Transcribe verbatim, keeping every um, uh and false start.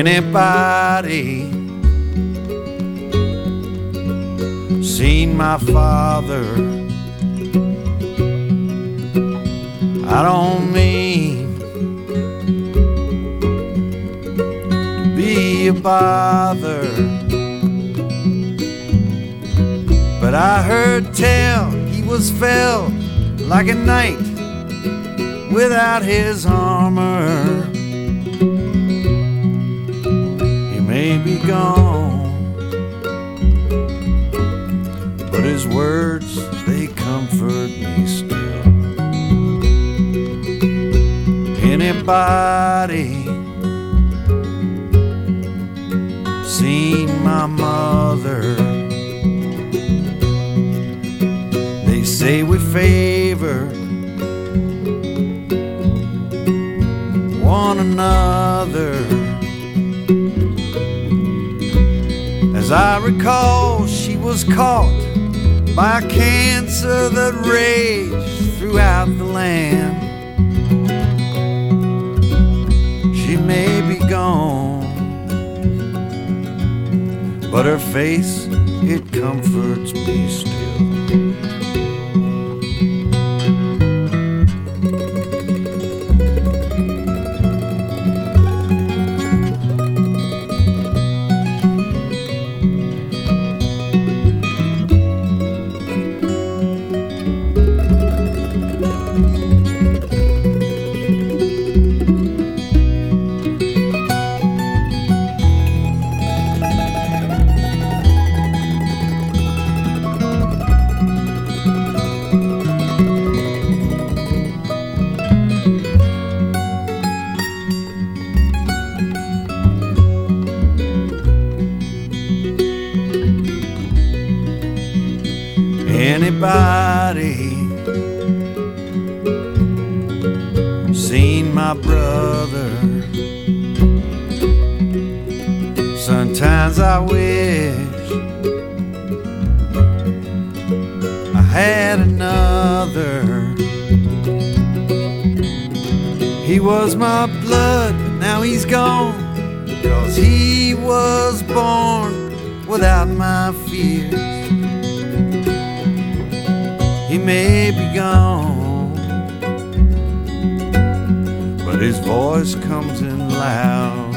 Anybody seen my father? I don't mean to be a bother, but I heard tell he was felled like a knight without his armor. He may be gone, but his words, they comfort me still. Anybody seen my mother? They say we favor one another. As I recall, she was caught by a cancer that raged throughout the land. She may be gone, but her face, it comforts me still. Anybody seen my brother? Sometimes I wish I had another. He was my blood, but now he's gone, 'cause he was born without my fears. He may be gone, but his voice comes in loud.